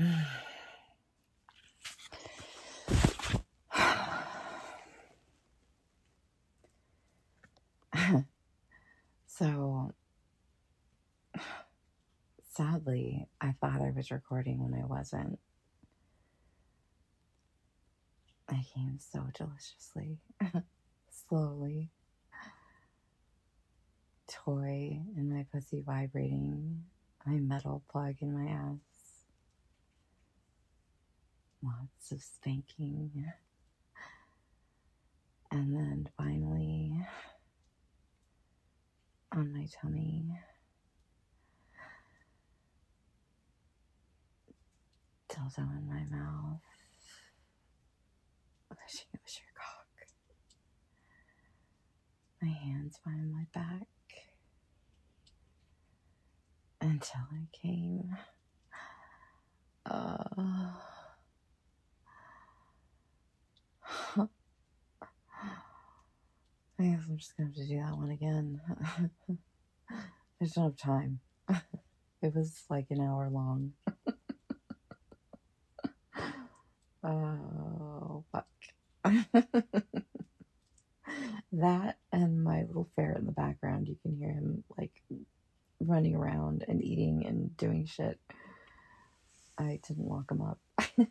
So, sadly, I thought I was recording when I wasn't. I came so deliciously, slowly. Toy in my pussy vibrating, my metal plug in my ass. Lots of spanking. And then finally, on my tummy, dildo in my mouth, wishing it was your cock. My hands behind my back until I came. I guess I'm just gonna have to do that one again. I just don't have time. It was like an hour long. Oh, fuck. That and my little ferret in the background, you can hear him like running around and eating and doing shit. I didn't lock him up.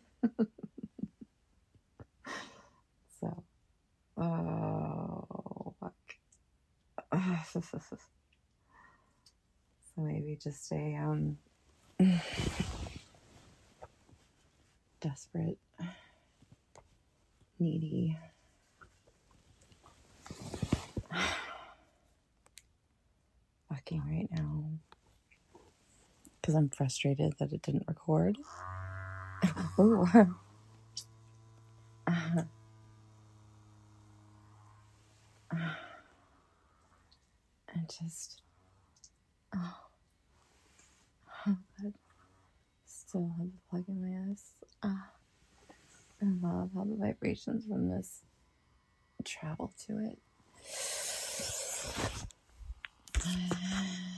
So, oh, fuck. So maybe just a desperate, needy fucking right now because I'm frustrated that it didn't record. Ooh. And just but still have the plug in my ass. I love how the vibrations from this travel to it.